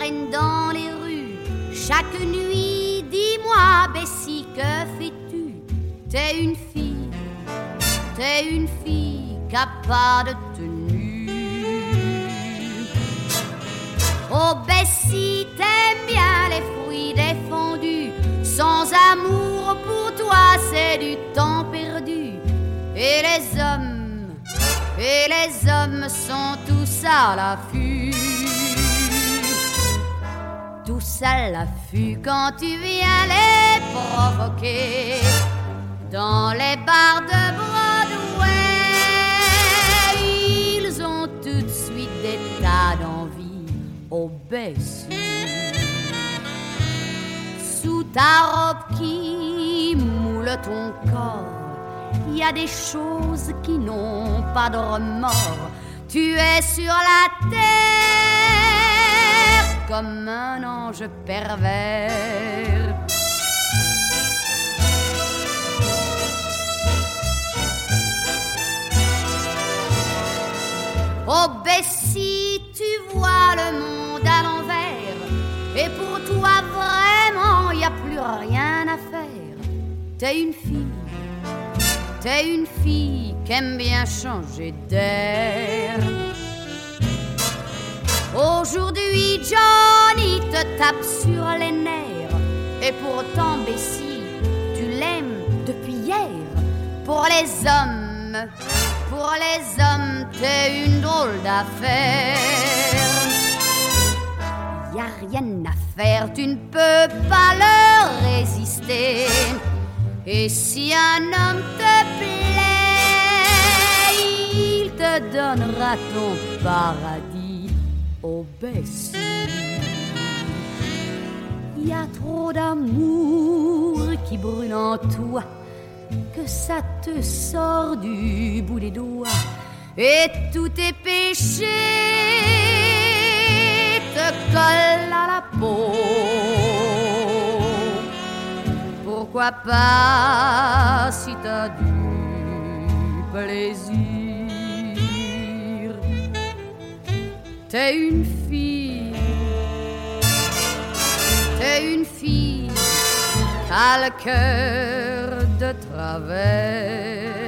traîne dans les rues chaque nuit. Dis-moi, Bessie, que fais-tu? T'es une fille qui a pas de tenue. Oh, Bessie, t'aimes bien les fruits défendus. Sans amour pour toi, c'est du temps perdu. Et les hommes sont tous à l'affût. Tous à l'affût quand tu viens les provoquer. Dans les bars de Broadway, ils ont tout de suite des tas d'envie. Oh, Bessie, sous ta robe qui moule ton corps, il y a des choses qui n'ont pas de remords. Tu es sur la terre comme un ange pervers. Oh, Bessie, tu vois le monde à l'envers. Et pour toi vraiment, y a plus rien à faire. T'es une fille qu'aime bien changer d'air. Aujourd'hui, Johnny te tape sur les nerfs. Et pourtant, Bessie, tu l'aimes depuis hier. Pour les hommes, t'es une drôle d'affaire. Y a rien à faire, tu ne peux pas leur résister. Et si un homme te plaît, il te donnera ton paradis. Oh, Bessie, y a trop d'amour qui brûle en toi, que ça te sort du bout des doigts. Et tous tes péchés te collent à la peau. Pourquoi pas si t'as du plaisir? T'es une fille qui a le cœur de travers.